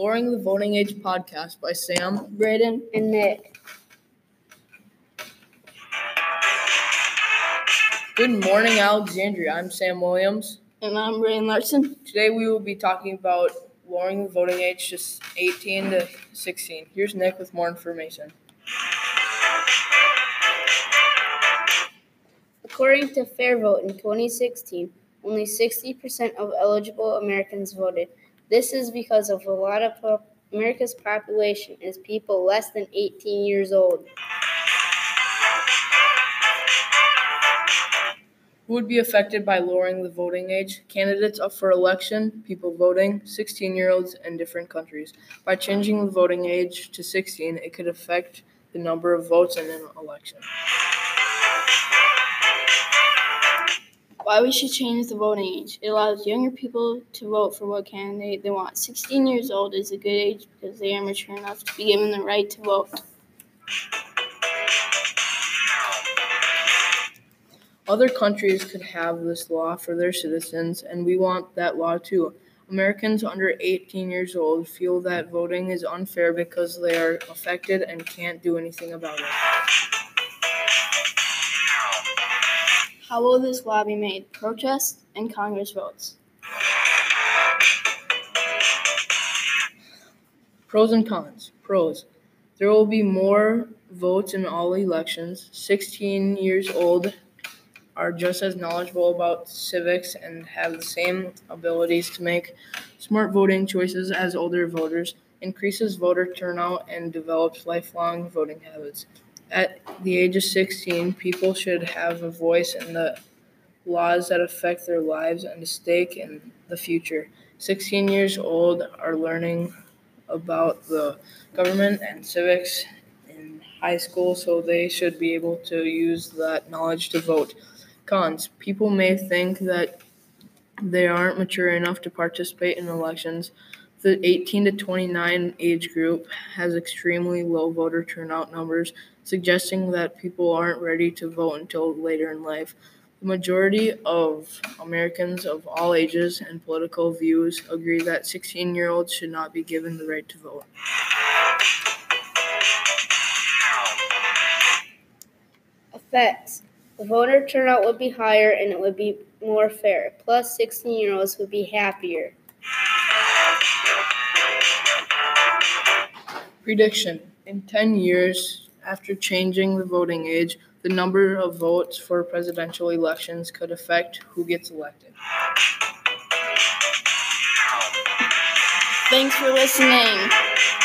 Lowering the Voting Age podcast by Sam, Braden, and Nick. Good morning, Alexandria. I'm Sam Williams. And I'm Braden Larson. Today we will be talking about lowering the voting age to 18 to 16. Here's Nick with more information. According to FairVote in 2016, only 60% of eligible Americans voted. This is because of a lot of America's population is people less than 18 years old. Who would be affected by lowering the voting age? Candidates up for election, people voting, 16-year-olds, and different countries. By changing the voting age to 16, it could affect the number of votes in an election. Why we should change the voting age. It allows younger people to vote for what candidate they want. 16 years old is a good age because they are mature enough to be given the right to vote. Other countries could have this law for their citizens, and we want that law too. Americans under 18 years old feel that voting is unfair because they are affected and can't do anything about it. How will this law be made? Protest and Congress votes. Pros and cons. Pros. There will be more votes in all elections. 16 years old are just as knowledgeable about civics and have the same abilities to make smart voting choices as older voters, increases voter turnout, and develops lifelong voting habits. At the age of 16, people should have a voice in the laws that affect their lives and a stake in the future. 16 years old are learning about the government and civics in high school, so they should be able to use that knowledge to vote. Cons. People may think that they aren't mature enough to participate in elections. The 18 to 29 age group has extremely low voter turnout numbers, suggesting that people aren't ready to vote until later in life. The majority of Americans of all ages and political views agree that 16-year-olds should not be given the right to vote. Effects. The voter turnout would be higher and it would be more fair. Plus, 16-year-olds would be happier. Prediction. In 10 years after changing the voting age, the number of votes for presidential elections could affect who gets elected. Thanks for listening.